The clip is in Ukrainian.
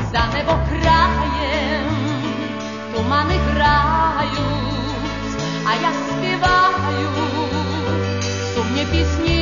за небо краєм, тумани грають, а я співаю сумні пісні.